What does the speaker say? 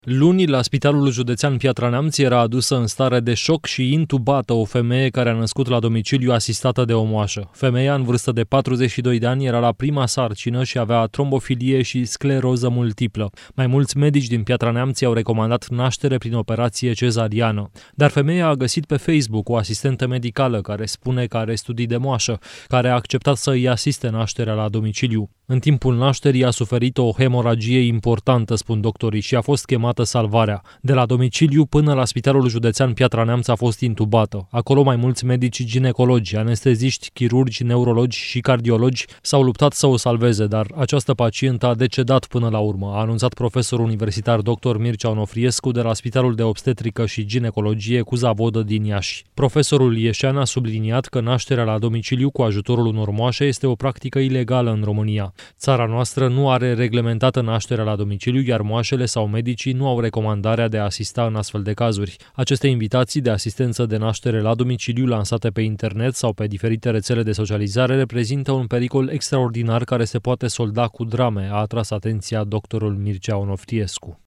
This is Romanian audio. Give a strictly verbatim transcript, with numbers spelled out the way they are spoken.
Luni, la Spitalul Județean Piatra Neamț era adusă în stare de șoc și intubată o femeie care a născut la domiciliu asistată de o moașă. Femeia, în vârstă de patruzeci și doi de ani, era la prima sarcină și avea trombofilie și scleroză multiplă. Mai mulți medici din Piatra Neamț i-au recomandat naștere prin operație cezariană. Dar femeia a găsit pe Facebook o asistentă medicală care spune că are studii de moașă, care a acceptat să îi asiste nașterea la domiciliu. În timpul nașterii a suferit o hemoragie importantă, spun doctorii, și a fost chemată salvarea. De la domiciliu până la Spitalul Județean Piatra Neamț a fost intubată. Acolo mai mulți medici ginecologi, anesteziști, chirurgi, neurologi și cardiologi s-au luptat să o salveze, dar această pacientă a decedat până la urmă, a anunțat profesorul universitar doctor Mircea Onofriescu de la Spitalul de Obstetrică și Ginecologie cu Zavodă din Iași. Profesorul ieșean a subliniat că nașterea la domiciliu cu ajutorul unor moașe este o practică ilegală în România. Țara noastră nu are reglementată nașterea la domiciliu, iar moașele sau medicii nu au recomandarea de a asista în astfel de cazuri. Aceste invitații de asistență de naștere la domiciliu lansate pe internet sau pe diferite rețele de socializare reprezintă un pericol extraordinar care se poate solda cu drame, a atras atenția doctorul Mircea Onofriescu.